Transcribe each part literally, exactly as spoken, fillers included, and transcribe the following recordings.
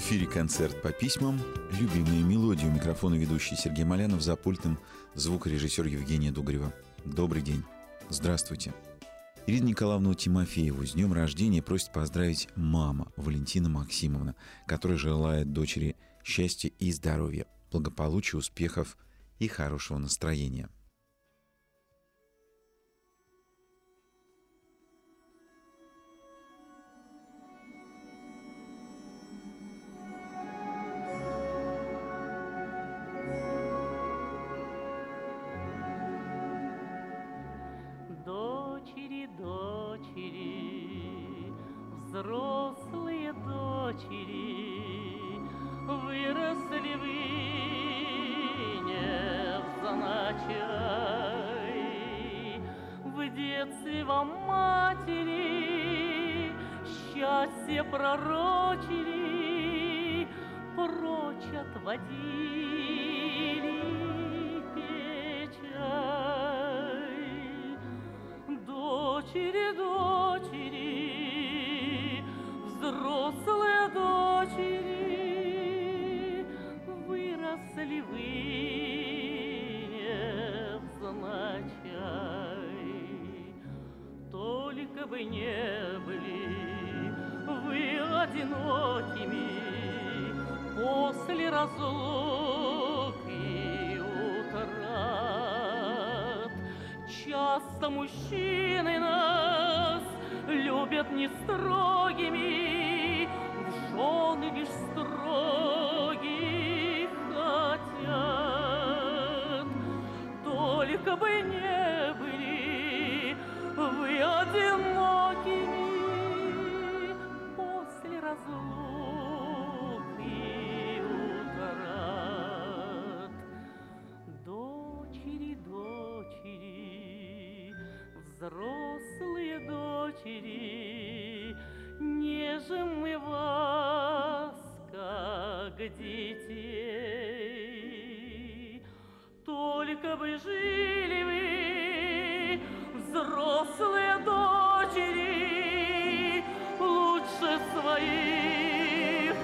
эфире концерт по письмам. Любимые мелодии. У микрофона ведущий Сергей Малянов, за пультом звукорежиссер Евгения Дугарева. Добрый день. Здравствуйте. Ирину Николаевну Тимофееву с днем рождения просит поздравить мама Валентина Максимовна, которая желает дочери счастья и здоровья, благополучия, успехов и хорошего настроения. Дочери, дочери, взрослые дочери, выросли вы невзначай. В детстве вам матери счастье пророчили, прочь отводили печаль. Дочери, дочери, взрослые дочери, выросли вы невзначай. Только бы не были вы одинокими после разлук и утрат. Часто мужчины нас любят не строгими, в жены лишь строгих хотят. Только бы не были вы одинокими после разлук и утрат. Дочери, дочери, взрослые дочери, нежим мы вас, как детей. Только бы жили вы, взрослые дочери, лучше своих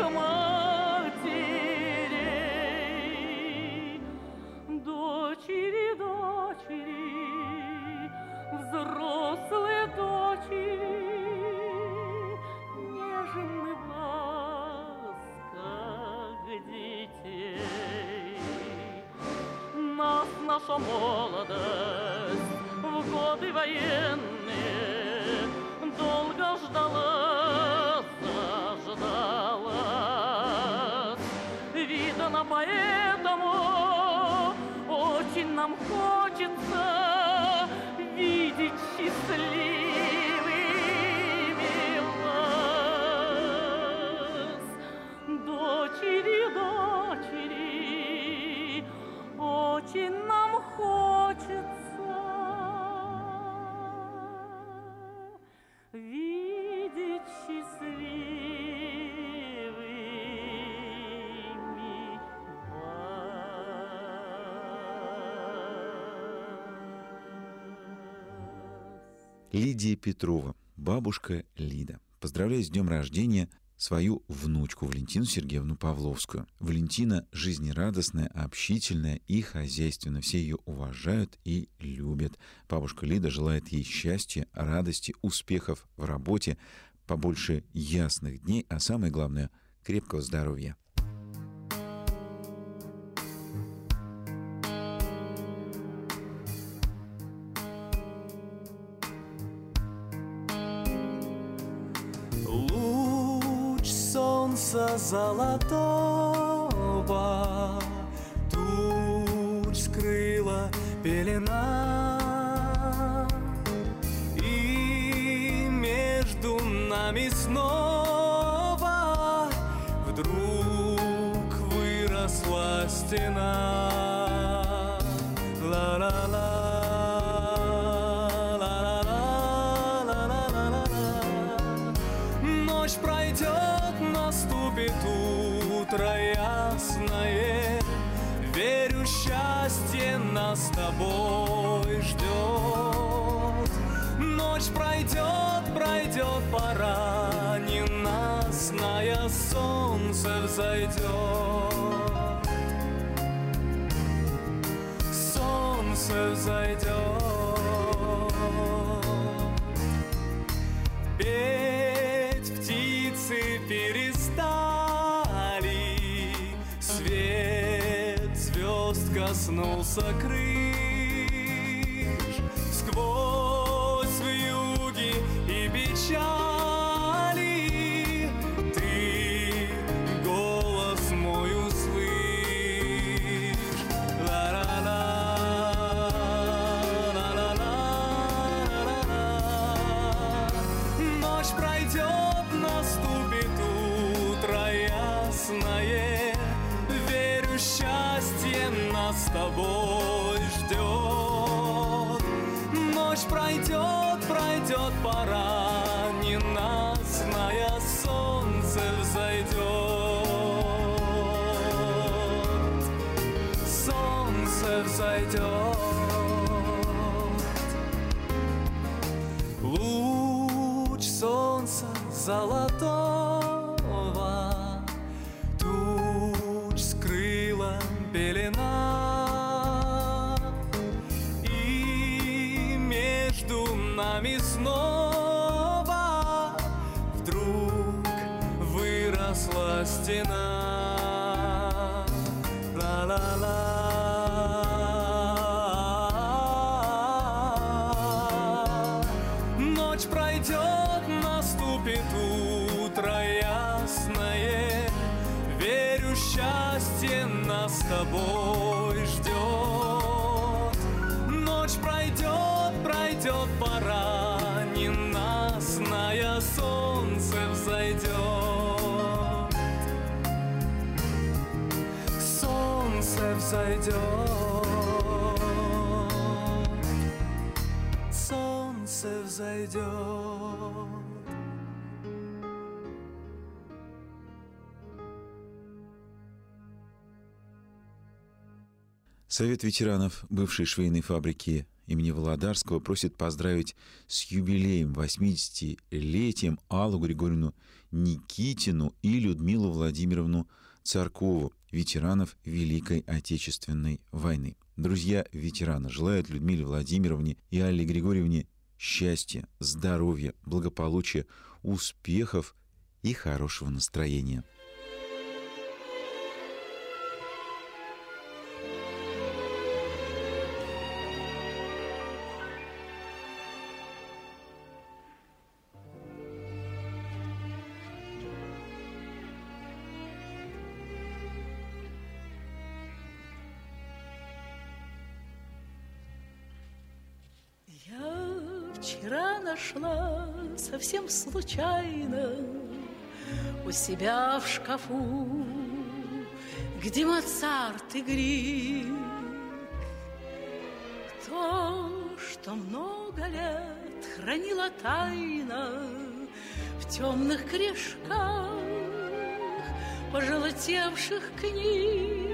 матерей. Дочери, дочери, взрослые дочери, нежим мы вас, как детей. Нас наша молодость в годы военные долго ждала, заждалась. Видно, поэтому очень нам хочется видеть счастливыми вас. Дочери, дочери, очень нам хочется видеть счастливыми вас. Лидия Петрова, бабушка Лида. Поздравляю с днем рождения свою внучку Валентину Сергеевну Павловскую. Валентина жизнерадостная, общительная и хозяйственная. Все ее уважают и любят. Бабушка Лида желает ей счастья, радости, успехов в работе, побольше ясных дней, а самое главное — крепкого здоровья. Солнца золотого туч скрыла пелена, и между нами снова вдруг выросла стена. Ла-ла-ла. Ночь пройдет, наступит утро ясное. Верю, счастье нас с тобой ждет. Ночь пройдет, пройдет пора, ненастная, солнце солнце взойдет, солнце взойдет. Петь птицы перестали, свет звезд коснулся крыш. Сквозь вьюги и печали ты голос мой услышь. Ла-ла-ла, ла-ла-ла. Ночь пройдет, наступит утро ясное. Верю, счастье нас с тобой ждет. Ночь пройдет, пройдет пора ненастная, солнце взойдет, солнце взойдет. Луч солнца золотого туч скрыла пелена, и между нами снова вдруг выросла стена. Ла-ла-ла. Ночь пройдет, наступит утро ясное. Верю, счастье нас с тобой ждет. Ночь пройдет, пройдет пора ненастная, солнце взойдет, солнце взойдет, солнце взойдет. Совет ветеранов бывшей швейной фабрики имени Володарского просит поздравить с юбилеем, восьмидесятилетием Аллу Григорьевну Никитину и Людмилу Владимировну Царкову, ветеранов Великой Отечественной войны. Друзья ветерана желают Людмиле Владимировне и Алле Григорьевне счастья, здоровья, благополучия, успехов и хорошего настроения. Вчера нашла совсем случайно у себя в шкафу, где Моцарт и Грик. То, что много лет хранила тайна в темных корешках пожелтевших книг.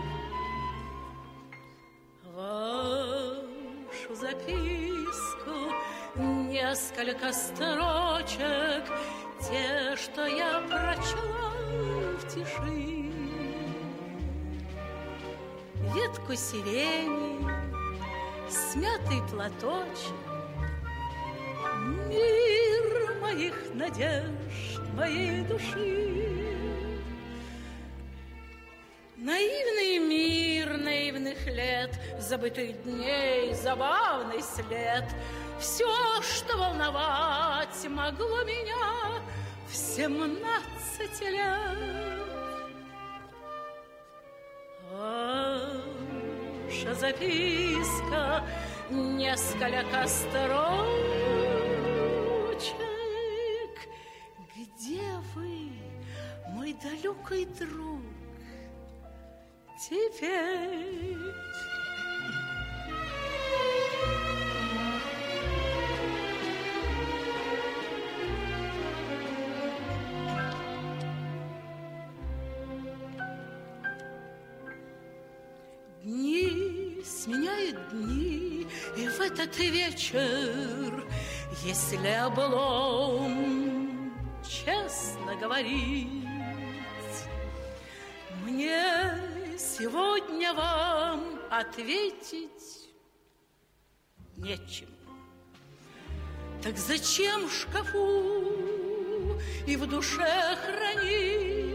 Вашу записку, несколько строчек, те, что я прочла в тиши. Ветку сирени, смятый платочек, мир моих надежд, моей души. Наивный мир наивных лет, забытых дней, забавный след. Все, что волновать могло меня в семнадцать лет. Ваша записка, несколько строчек. Где вы, мой далекий друг, теперь? Дни сменяют дни, и в этот вечер, если облом честно говорить, Мне сегодня вам ответить нечем. Так зачем в шкафу и в душе хранить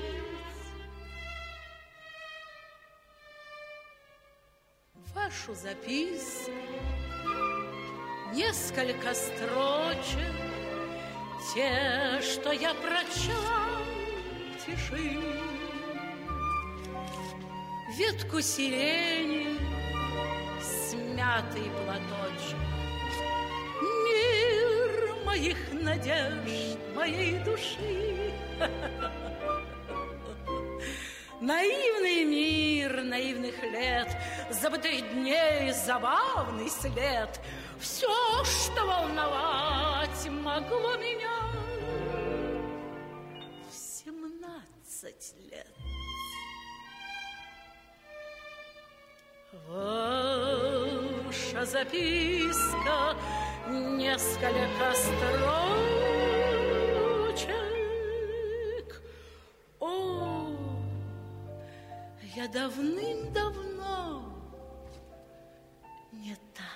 вашу записку, несколько строчек, те, что я прочла в тиши, ветку сирени, смятый платочек, мир моих надежд, моей души. Наивный мир наивных лет, забытых дней, забавный след. Все, что волновать могло меня в семнадцать лет. Ваша записка, несколько строчек. О, я давным-давно не та.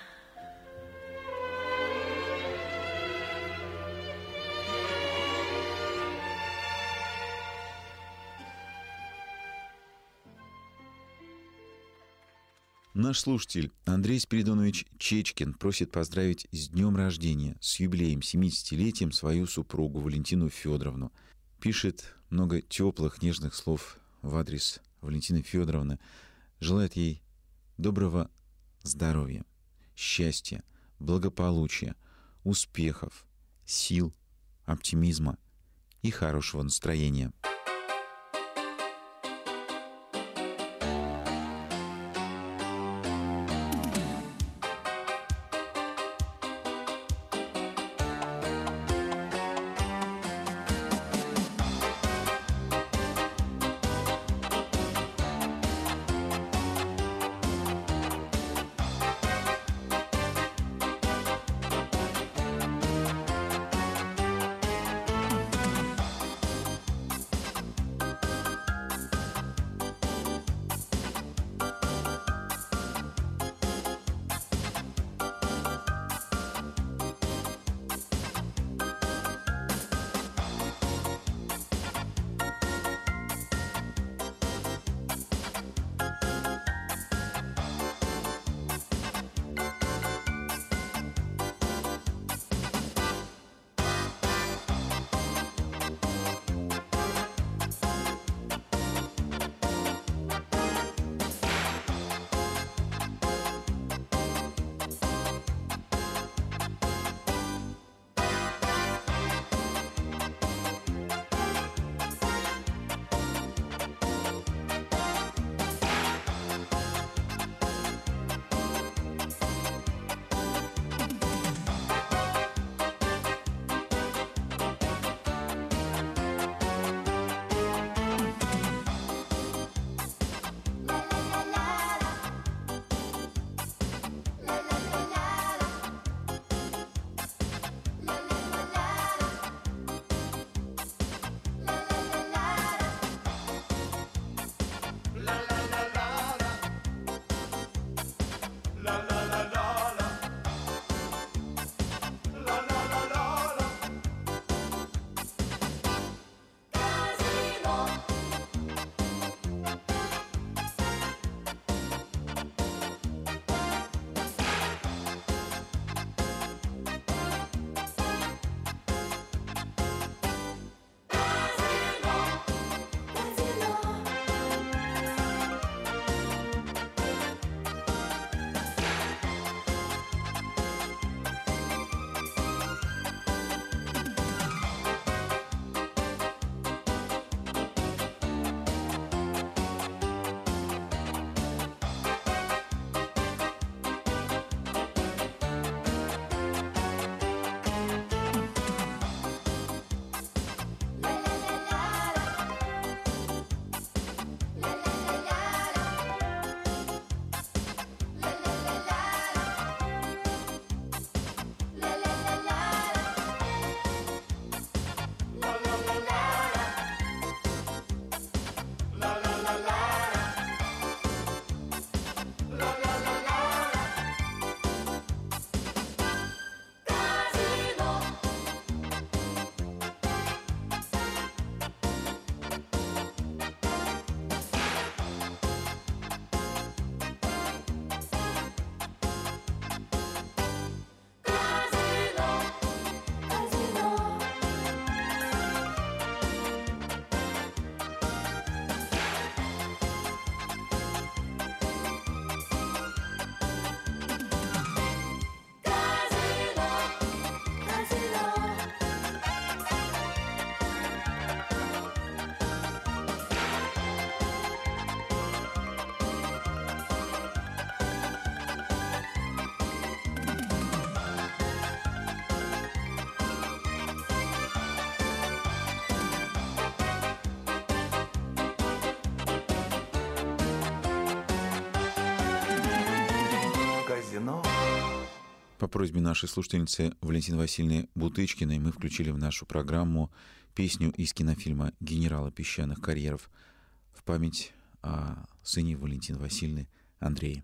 Наш слушатель Андрей Спиридонович Чечкин просит поздравить с днем рождения, с юбилеем, семидесятилетием свою супругу Валентину Федоровну. Пишет много теплых, нежных слов в адрес Валентины Федоровны. Желает ей доброго здоровья, счастья, благополучия, успехов, сил, оптимизма и хорошего настроения. По просьбе нашей слушательницы Валентины Васильевны Бутычкиной мы включили в нашу программу песню из кинофильма «Генерала песчаных карьеров» в память о сыне Валентины Васильевны Андрее.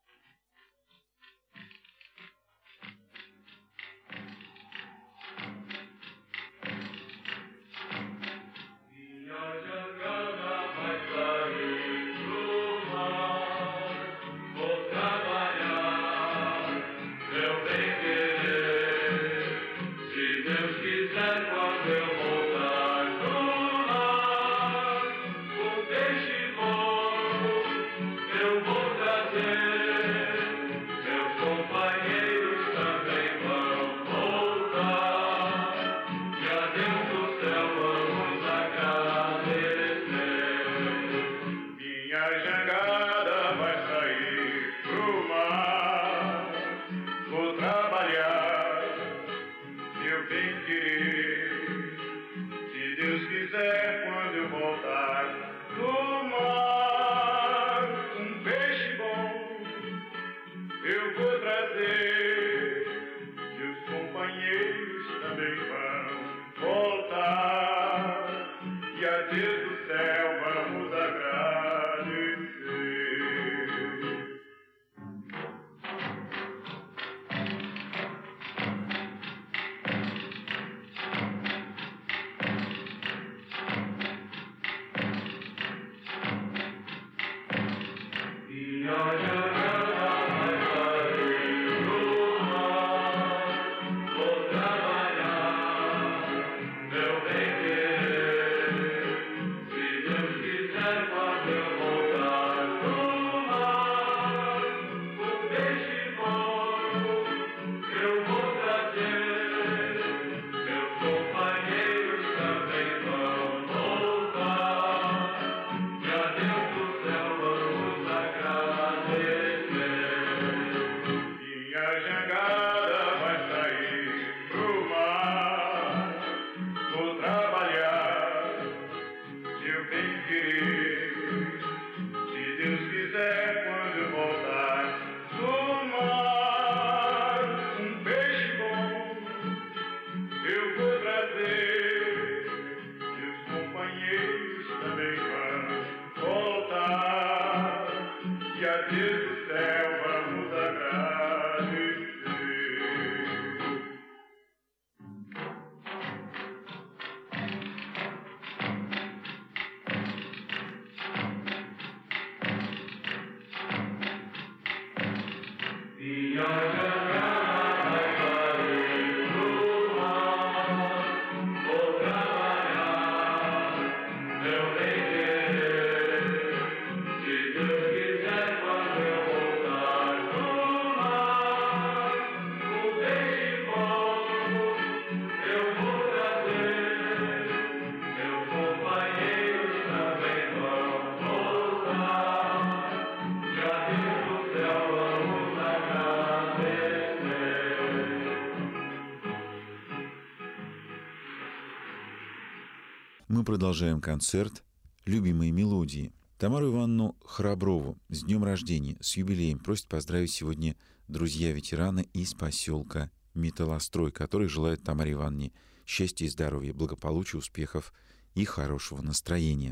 Мы продолжаем концерт «Любимые мелодии». Тамару Ивановну Храброву с днем рождения, с юбилеем просят поздравить сегодня друзья-ветераны из поселка Металлострой, которые желают Тамаре Ивановне счастья и здоровья, благополучия, успехов и хорошего настроения.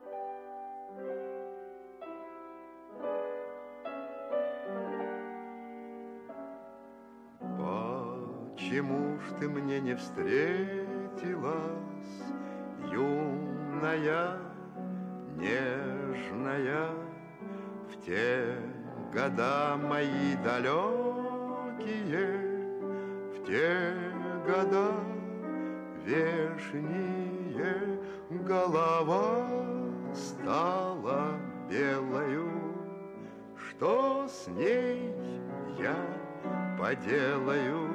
Почему ж ты мне не встретилась, юная, нежная, в те года мои далекие, в те года вешние, голова стала белою. Что с ней я поделаю?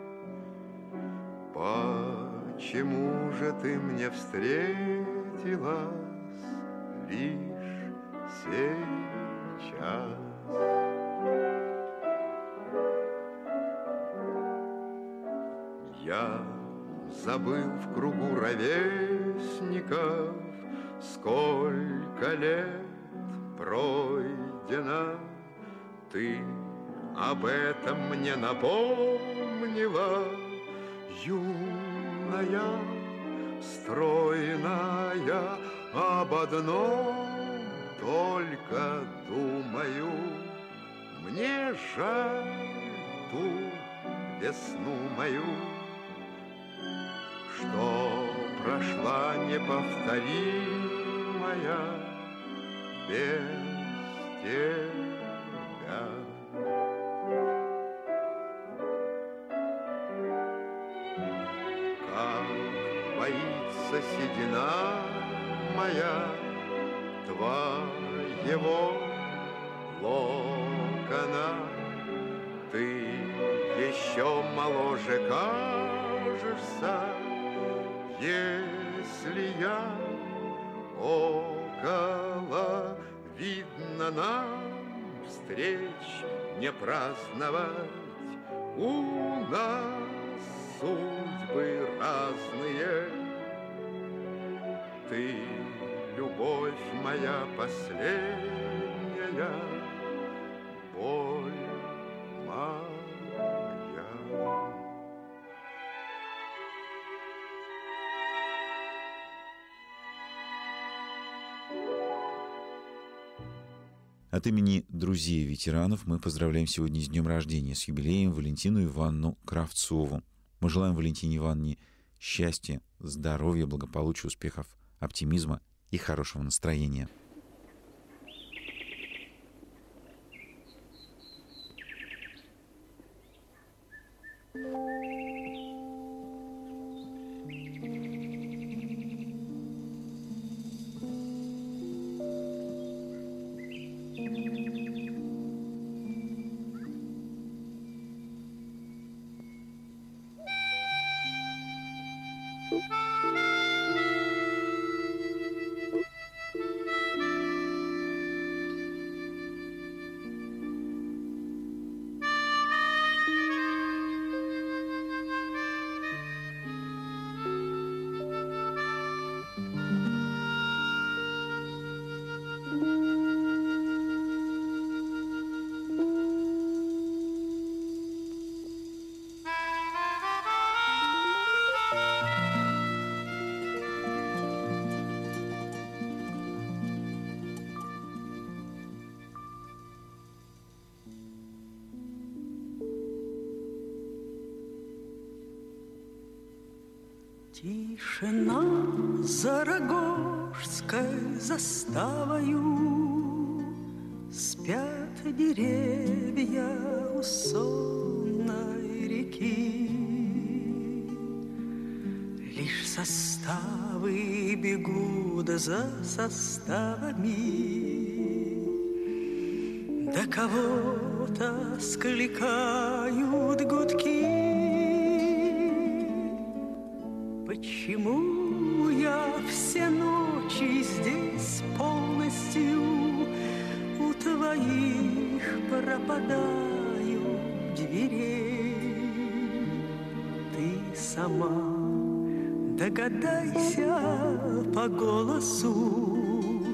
Почему же ты мне встретилась лишь сейчас? Я забыл в кругу ровесников, сколько лет пройдено. Ты об этом мне напомнила юная, стройная, об одном только думаю. Мне жаль ту весну мою, что прошла неповторимая без тебя. Как боится седина моя твоего локона, ты еще моложе кажешься, если я около. Видно, нам встреч не праздновать, у нас судьбы разные. Ты, любовь моя последняя, боль моя. От имени друзей ветеранов мы поздравляем сегодня с днем рождения, с юбилеем Валентину Ивановну Кравцову. Мы желаем Валентине Ивановне счастья, здоровья, благополучия, успехов, оптимизма и хорошего настроения. Тишина за Рогожской заставою, спят деревья у сонной реки. Лишь составы бегут за составами, да кого-то скликают гудки. Почему я все ночи здесь полностью у твоих пропадаю дверей? Ты сама догадайся по голосу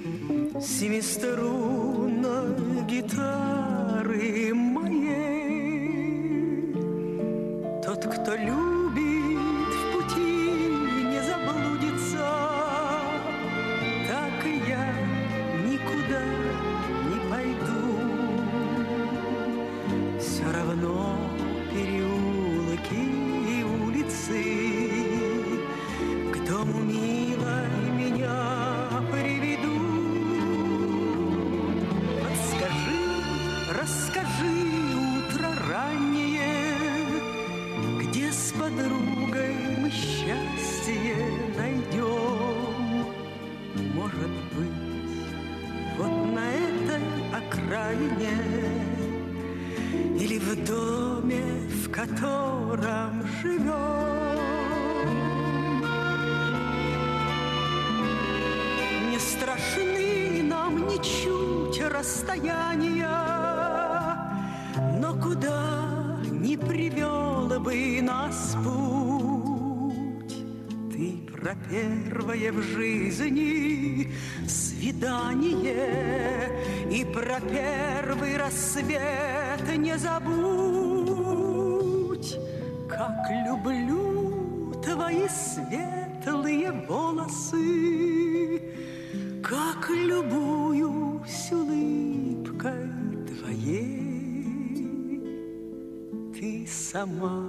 семиструнной гитары моей. Тот, кто любит, или в доме, в котором живем. Не страшны нам ничуть расстояния, но куда ни привел бы нас путь. Ты про первое в жизни свидание и про первый рассвет это не забудь, как люблю твои светлые волосы, как любуюсь улыбкой твоей. Ты сама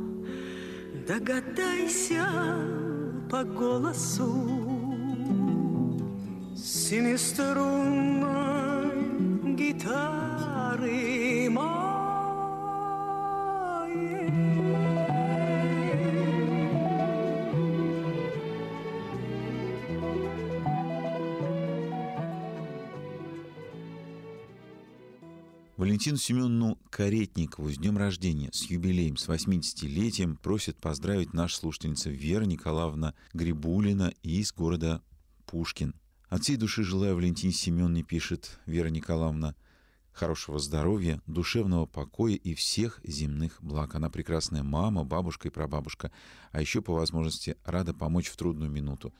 догадайся по голосу семиструнной гитары моей. Валентину Семеновну Каретникову с днем рождения, с юбилеем, с восьмидесятилетием просит поздравить наша слушательница Вера Николаевна Грибулина из города Пушкин. От всей души желаю Валентине Семеновне, пишет Вера Николаевна, хорошего здоровья, душевного покоя и всех земных благ. Она прекрасная мама, бабушка и прабабушка, а еще по возможности рада помочь в трудную минуту.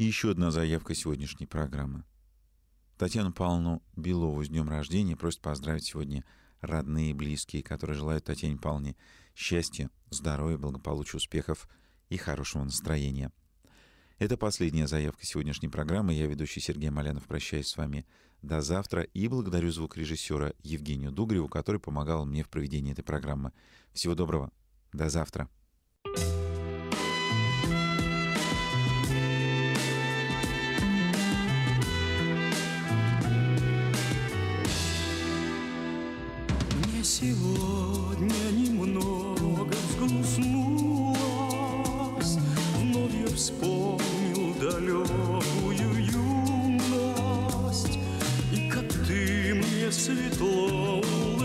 И еще одна заявка сегодняшней программы. Татьяну Павловну Белову с днем рождения просят поздравить сегодня родные и близкие, которые желают Татьяне Павловне счастья, здоровья, благополучия, успехов и хорошего настроения. Это последняя заявка сегодняшней программы. Я, ведущий Сергей Малянов, прощаюсь с вами до завтра и благодарю звукорежиссера Евгению Дугреву, который помогал мне в проведении этой программы. Всего доброго. До завтра. Сегодня немного взгрустнулось, вновь я вспомнил далекую юность, и как ты мне светло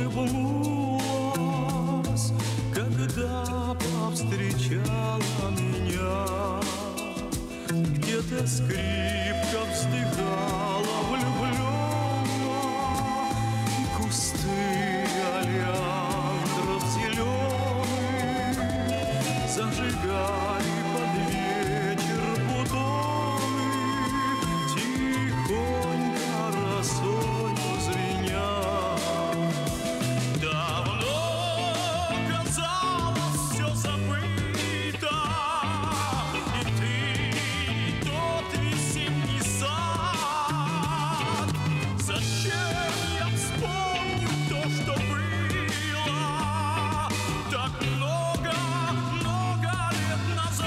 улыбнулась, когда повстречала меня. Где-то скрипка вздыхала влюбленно, и кусты олеандров зеленых зажигали под вечер бутоны, тихонько росою звеня. Давно казалось все забыто, и ты, тот весенний сад. Зачем я вспомню то, что было так много, много лет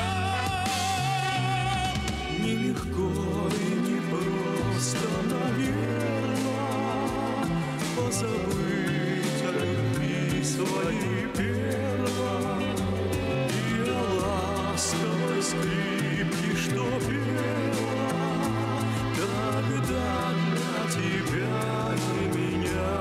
назад? Нелегко и непросто, наверное, позабыть о любви своей первой и о ласковой скрипке, что пела тогда для тебя и меня.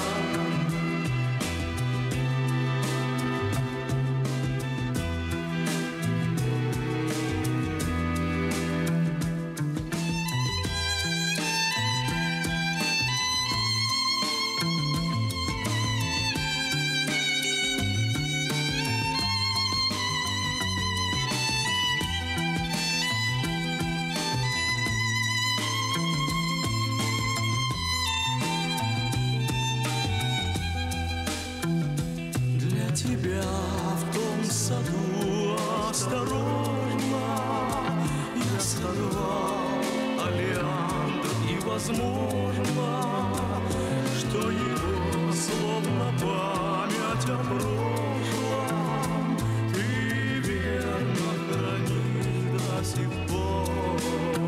Для тебя в том саду осторожно я сорвал олеандр, и возможно, что его словно память о прошлом ты верно хранишь до сих пор.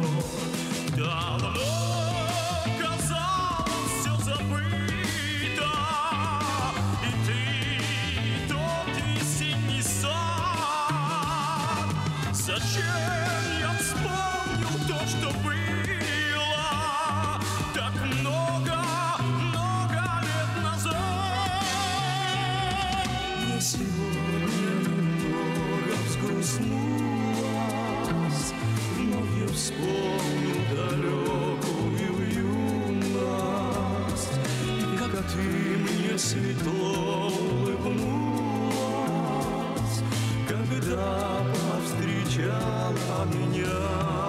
Давно казалось все забыто, и ты, тот весенний сад. Зачем я вспомнил то, что было так много, много лет назад? Мне сегодня немного взгрустнулось, вновь я вспомнил далекую юность, и как ты мне светло улыбнулась, когда повстречала меня.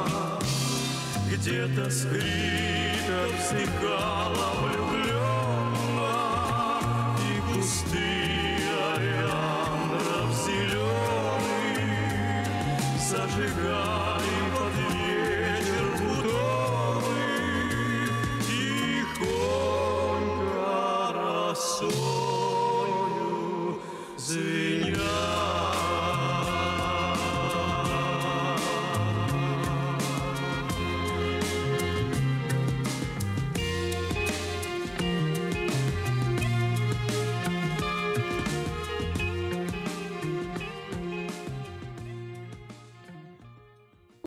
Где-то скрипка вздыхала влюбленно, и кусты олеандров зеленых зажигали